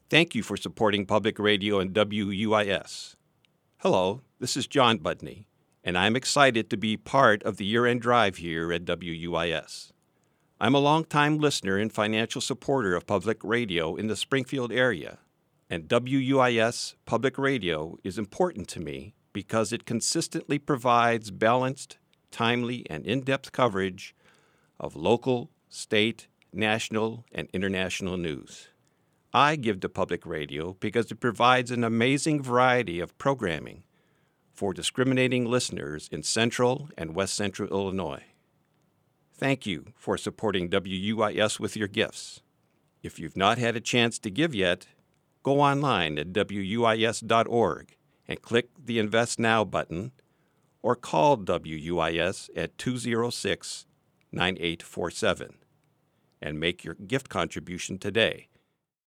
Thank you for supporting public radio and WUIS. Hello, this is John Budney, and I'm excited to be part of the year-end drive here at WUIS. I'm a longtime listener and financial supporter of public radio in the Springfield area, and WUIS Public Radio is important to me because it consistently provides balanced, timely, and in-depth coverage of local, state, national, and international news. I give to public radio because it provides an amazing variety of programming for discriminating listeners in Central and West Central Illinois. Thank you for supporting WUIS with your gifts. If you've not had a chance to give yet, go online at WUIS.org and click the Invest Now button or call WUIS at 206-9847 and make your gift contribution today.